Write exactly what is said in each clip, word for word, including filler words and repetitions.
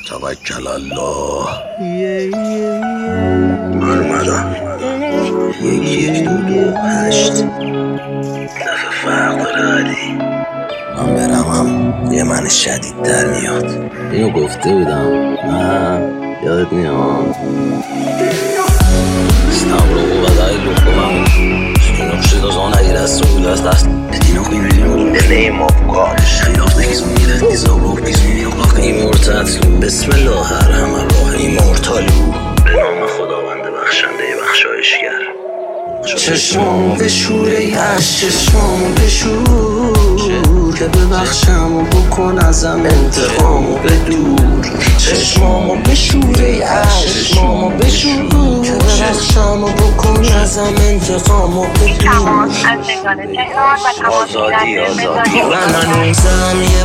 توکل الله. من اومدم. یک یک دو دو هشت. دفعه فرق داره علی. من برم هم یه من شدید در میاد. اینو گفته بودم نه یادت میاد. استمرو و دایی لکمم اینو شده زان هایی رسته بود از دست بدینو کنیم بدینو دلی ما بکارش خیلاف نکیز میگیرد نیزا رو پیز میگیرم لاخ ایمورتتلو بسم الله الرحمن الرحیم ایمورتالو به نام خداوند بخشنده بخشایشگر. چشمامو بشور ای عشق چشمامو بشور که ببخشم و بکن ازم انتقامو بدور. چشمامو بشور ای عشق چشمامو بشور که ببخشم و بکن ازم انتقامو بدور. آزادی آزادی من هنوزم یه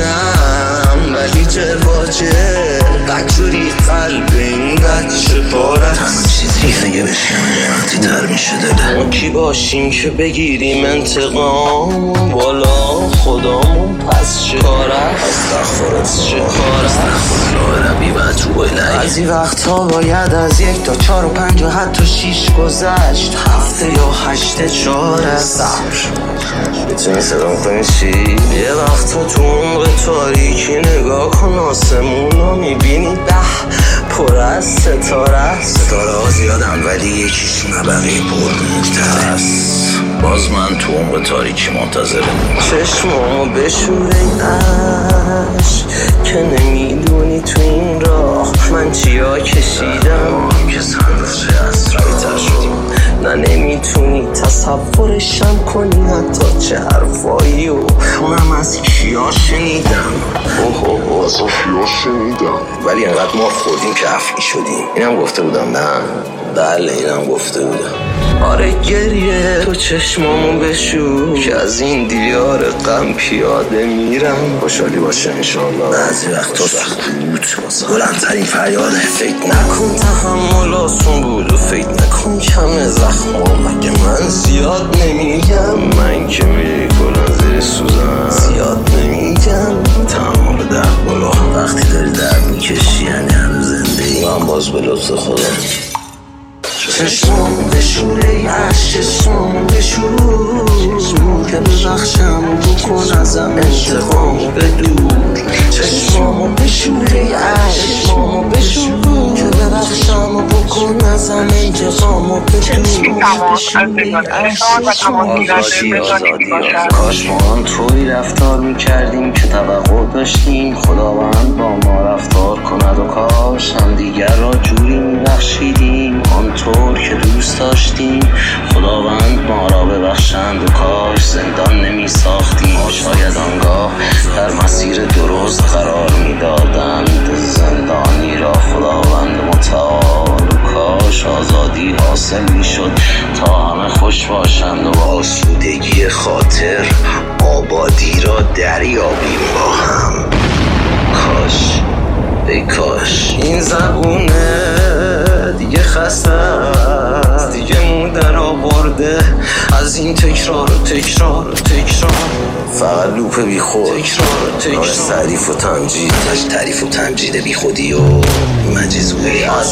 بچم ولی جرواجه بکجوری قلب این بچه پاره تمام چیز ریخه بشکنه وقتی تر میشه دله. ما کی باشیم که بگیریم انتقام بالا خدامون پس چه کاره استغفرت چه کاره استغفر ربی و تو الهی. بعضی وقتا باید از یک تا چار و پنج و حتی شیش گذشت هفته یا هشته چاره صبر میتونی صدام کنی چی؟ یه وقتا تو عمق تاریکی نگاه کن آسمونو میبینی ده پر از ستاره ستاره ها زیادن ولی یکیشون بقیه پر نکتر است. باز من تو عمق تاریکی منتظرم. چشمامو بشور این عشق که نمیدونی تو این راه من چیا کشیدم که صندوقه اسرایی تر شدیم نه نمیتونی تصورشم کنی حتی چه حرفایی و اونم از کیا شنیدم اوه اوه از کیا شنیدم ولی انقدر ما خوردیم که افعی شدیم. اینم گفته بودم نه بله اینم گفته بودم. آره گریه تو چشمامو بشور که از این دیار غم پیاده میرم. خوشحالی باشه انشالله. بعضی وقتا سکوت بلندترین فریاده. فکر نکن تحمل آسون بود و فکر نکن کم زخم مگه من زیاد نمیگم. من که میری کلان زیر سوزن زیاد نمیگم. تمام به درد بالا وقتی داری درد میکشی یعنی هنو زنده ای. من باز به لطف خودم. چشمامو بشور ای عشق چشمامو بشور که ببخشم و بکن ازم انتقامو بدور. چشمامو بشور ای عشق چشمامو بشور که ببخشم و بکن ازم انتقامو بدور. آزادی آزادی آزادی. کاش ما هم طوری رفتار میکردیم که توقع داشتیم خداوند با ما رفتار کند و کاش هم دیگر را جوری میبخشیدیم آنطور که دوست داشتیم خداوند ما را ببخشند و کاش زندان نمی ساختیم. شاید آنگاه در مسیر درست قرار می دادند زندانی را خداوند متعال و کاش آزادی حاصل می شد تا همه خوش باشند و با آسودگی خاطر آبادی را دریابیم با هم. کاش ای کاش این زبونه دیگه خسته است دیگه مودر آورده از این تکرار و تکرار و تکرار فقط لوپ بی خود تکرار و تکرار تعریف و تمجید تعریف و تمجید بی خودی و مجیزوی از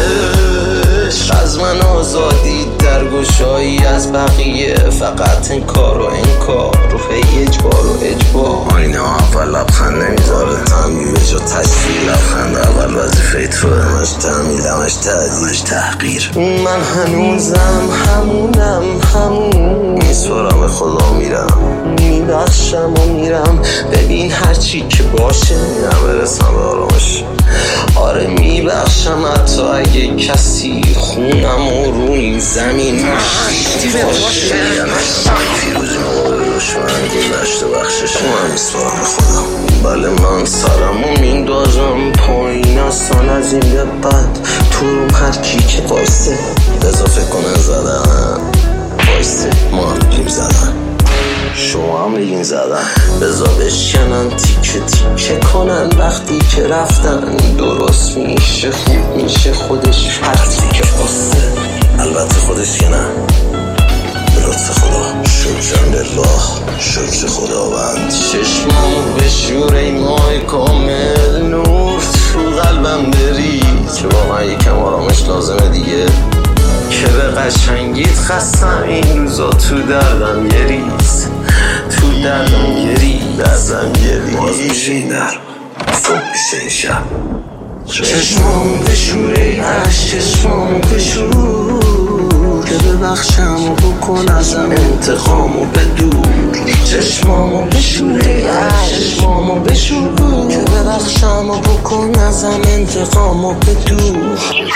منش از من آزادی در گشایی از بقیه فقط انکار و انکار روح اجبار و اجبار. آینه اول لبخند نمیذاره تنبیه جا تشکیل لبخند اول وظیفه توه همش تحمیل همش تحدید همش تحقیر. من هنوزم همونم همون میسپارم خدا میرم میبخشم و میرم ببین هرچی که باشه میرم برسم به آرامش. آره میبخشم حتی اگه کسی خونم و رو این زمین مشتی باشه فیروزی مقابل دشمن گذشته بخشش من میسپارم خودم. بله من سرمو میندازم پایین اصلا از این به بعد تو روم هر کی که وایسته اضافه کنه زدن وایسته ما هم بگیم زدن شما هم بگین زدن بزا بشکنن تیکه تیکه کنن وقتی که رفتن درست میشه خوب میشه خودش هرچی که خواسته البته خودش که نه به لطف خدا شکرم لله شکر خداوند. چشمامو بشور ای ماه کامل نور تو قلبم بری که واقعا یکم آرامش لازمه دیگه، که به قشنگیت خستم این روزا، تو دردم یه ریز، تو دردم یه ریز، دردم یه ریز. باز میشه این در صبح میشه این شب، چشمامو بشوره عشق، چشمامو بشور که ببخشم و بکن ازم انتقامو بدور، چشمامو بشوره عشق، چشمامو بشور که ببخشم و بکن ازم انتقامو بدور.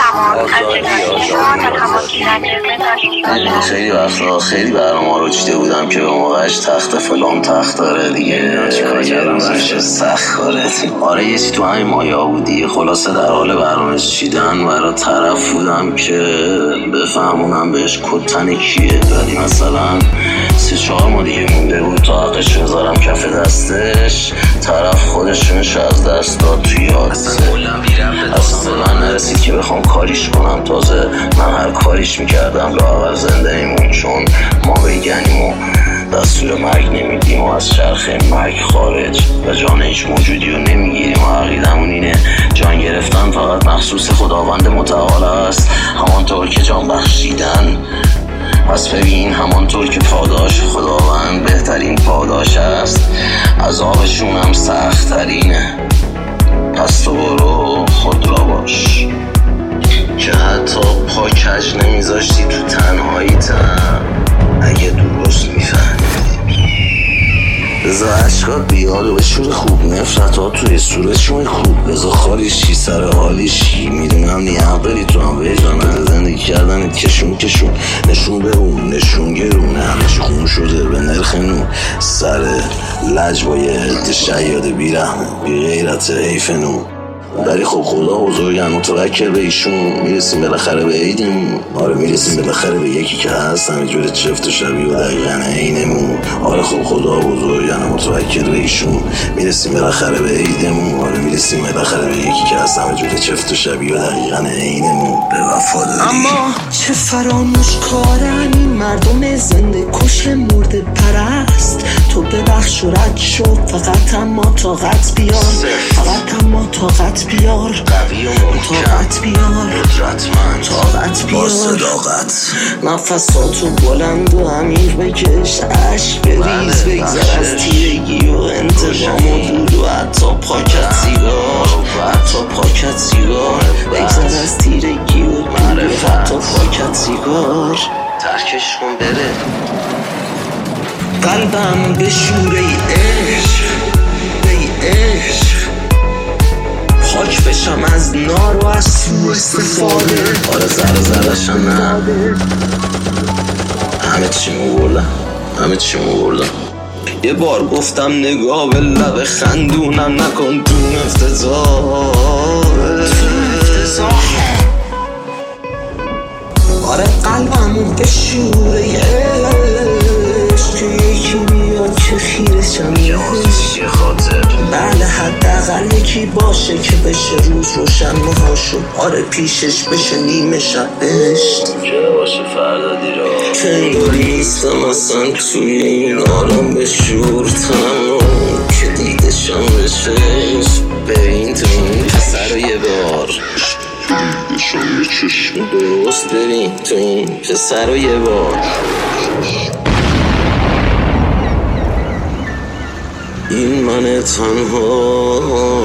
خیلی وقتا خیلی برنامه رو چیده بودم که به موقعش تخت فلان تخت داره دیگه، چیکار کردم برش سخت کاره. آره یه چی تو همین مایا بودی. خلاصه در حال برنامه چیدن برای طرف بودم که بفهمونم بهش کتن کیه، ولی مثلا سه چهار ما دیگه مونده بود تا حقش بذارم کف دستش، طرف خودشونش از دست داد توی یاد. اصلا به من نرسید که بخوام کاریش کنم، تازه من هر کاریش میکردم لااقل زنده ایمون، چون ما بگنیم و دستور مرگ نمیدیم و از چرخه مرگ خارج و جان هیچ موجودی رو نمیگیریم و عقیدمون اینه جان گرفتن فقط مخصوص خداوند متعال است، همانطور که جان بخشیدن. پس ببین همانطور که پاداش خداوند بهترین پاداش است، عذابشون هم سخت ترینه. پس تو برو خود را باش که حتی پا کج نمیذاشتی تو تنهاییتم، اگه درست میفهمیدی بزا عشقات بیاد و به شور خوب، نفرت ها توی صورتشون خوب، بزا خالیشی سر حالیشی، میدونم نیه بری تو هم ویجانه زندگی کردن کشون کشون، نشون به اون نشون گرونه، همش خون شده به نرخ نون، سر لج با یه عده شیاد بیرحمه بی غیرت حیف نون. ولی خب خدا بزرگن متوکل به ایشون، میرسیم بالاخره به عیدمون. آره میرسیم بالاخره به یکی که هست همه جور چفت و شبیه و دقیقا عینمون. آره خب خدا بزرگن متوکل به ایشون، میرسیم بالاخره به عیدمون. آره میرسیم بالاخره به یکی که هست همه جور چفت و شبیه و دقیقا عینمون. به وفاداری اما چه فراموش کارن این مردم زنده کش مرده پرست، تو ببخش و رد شو فقط اما طاقت بیار، فقط اما طاقت بیار، قوی و طاقت بیار، قدرتمند، طاقت بیار، با صداقت، نفساتو بلند و عمیق بکش، عشق بریز، بگذر از تیرگی و انتقام و دود و حتی پاکت سیگار، حتی پاکت سیگار، بگذر از تیرگی و دود و حتی پاکت سیگار. ترکش کن بره قلبم به شوره عشق، به عشق پاک بشم از نار و از سو استفاده. آره ذره ذره‌شم نه، همه چیمو بردم، همه چیمو بردم. یه بار گفتم نگاه به لب خندونم نکن تو افتضاح، آره قلبمو به شوره عشق، که یکی بیاد که خیرشم یه آتیش یه خاطر، بله حداقل یکی باشه که بشه روز روشن مهاشو، آره پیشش بشه نیمه شب بهشت، که باشه فردا دیرا، که انگاری نیستم اصلا توی این عالم به شور تنم، که دیدشم بشش ببین تو این پسر رو یه بار، دیدشم بچشم درست ببین تو این پسر رو یه بار. این من تنها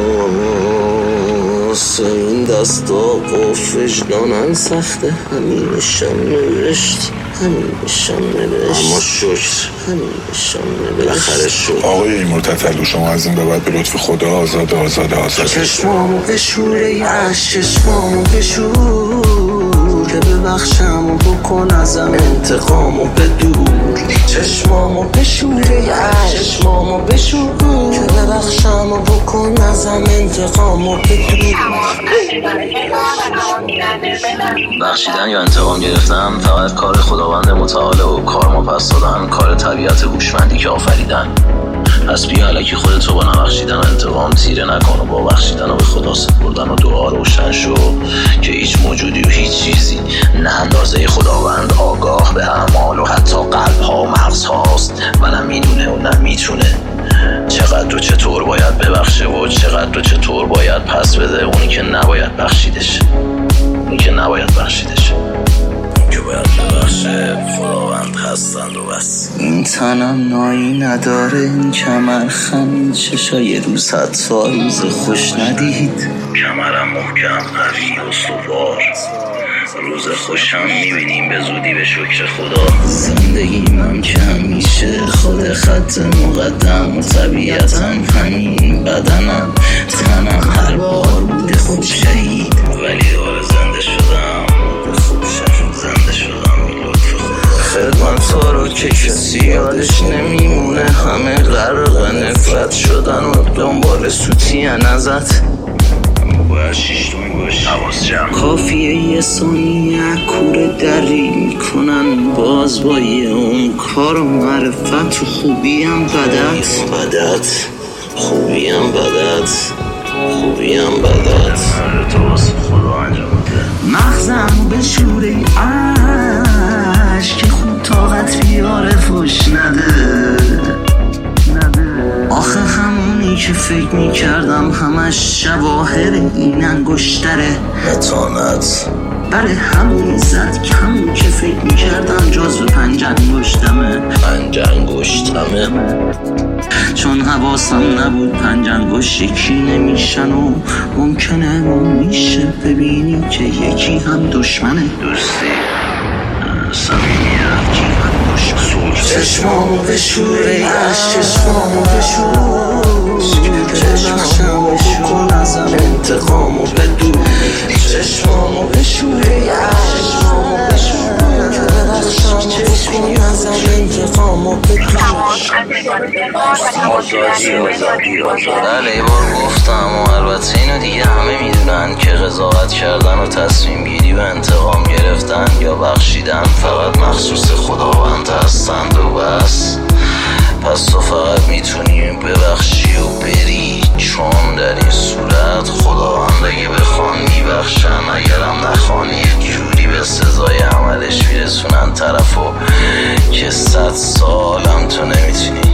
این دستا با وجدانم سخته، همینشم نوشت، همینشم نوشت، اما شکر همینشم نوشت، بالاخره شد. آقای این مرتضی شما از این به بعد به لطف خدا آزاد آزاد آزاد. چشمامو به شوره عشق، چشمامو به شور که ببخشم و بکن ازم انتقامو بدور، چشمامو به شوره عشق، چشمامو به شور که ببخشم و بکن ازم انتقامو بدور. بخشیدن یا انتقام گرفتن فقط کار خداوند متعال و کار ما پس دادن کار طبیعت هوشمندی که آفریدن. پس بیا الکی خودتو با نبخشیدن و انتقام تیره نکن و با بخشیدن و به خدا سپردن و دعا روشن شو که هیچ موجودی و هیچ چیزی نه اندازه خداوند آگاه به اعمال و حتی قلب ها و مغز هاست و نه میدونه و نه میتونه چقدر و چطور باید ببخشه و چقدر و چطور باید پس بده. اونی که نباید بخشیدش، این که نباید بخشیدش، این که باید ببخشه خداوند هستند و بس. این تنم نایی نداره، این کمر خم چشای روز حتی روز خوش ندید. کمرم محکم قوی و استوار، روز خوشم میبینیم به زودی به شکر خدا. زندگیم که همیشه خود خط مقدم و طبیعتم همین بدنم تنم هر بار بوده خوب شهید، ولی دوباره زنده شدم، خوب شدم زنده شدم این لطف خدا. خدمت ها رو که کسی یادش نمیمونه، همه غرق نفرت شدن و دنبال سوتین ازت. باید شیشتون باشی حواس جمع، کافیه یه ثانیه کوره دری میکنن باز با یه اون کار و معرفت و خوبیم بدت بدت خوبیم بدت خوبیم بدت تو واسه خدا انجام بده. مغزم به شوره عشق که خوب طاقت بیاره فش نده. آخه همونی که فکر میکردم همش شواهر این انگشتره متانت، برای همونی زد که همون که فکر میکردم جزو پنج انگشتمه پنج انگشتمه چون حواسم نبود پنج انگشت یکی نمیشن و ممکنه و میشه ببینی که یکی هم دشمنه. دوستی صمیمیت یکی هم دشمنه. چشمامو به شوره عشق، چشمامو به شور، چشمامو بکن ازم انتقامو بدو. چشمامو به شوره عشق، چشمامو به شور، چشمامو بکن ازم انتقامو بدو. آزادی آزادی آزادی. بله یه بار گفتم و البته اینو دیگه همه میدونن که قضاوت کردن و تصمیم گیری و انتقام گرفتن یا بخشیدن فقط مخصوص خداوند هستند و بس. پس تو فقط میتونی ببخشی و بری، چون در این صورت خداوند اگه بخوان میبخشن، اگرم نخوان یک جوری به سزای عملش میرسونن طرفو که صد سالم تو نمیتونی.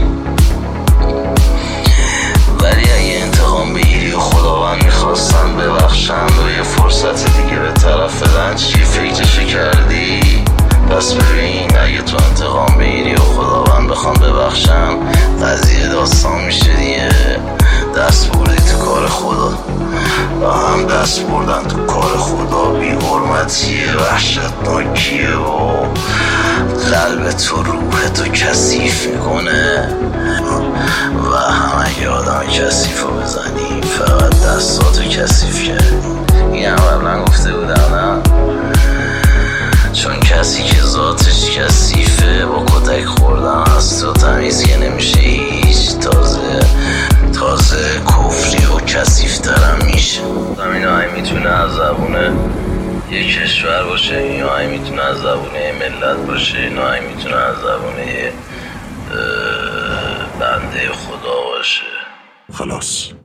ولی اگه انتقام بگیری و خداوند میخواستن ببخشند و یه فرصت دیگه به طرف بدن، چی فکرشو کردی؟ پس ببین اگه تو انتقام بگیری و خداوند بخوان ببخشن، قضیه داستان میشه دیگه. دست بردی تو کار خدا و هم دست بردن تو کار خدا بی حرمتیه، وحشتناکیه و قلب تو روح تو کثیف میکنه. و هم اگه آدم کثیف رو بزنی فقط دستاتو کثیف کردی. این هم قبلا گفته بودم نه؟ چون کسی که ذاتش کثیفه با کتک خوردن هست و تمیز که نمیشه هیچ، تازه تازه کفری و کثیفترم میشه. این آهی میتونه از زبونه یه کشور باشه، این آهی میتونه از زبونه یه ملت باشه، این آهی میتونه از زبونه یه بنده خدا باشه. خلاص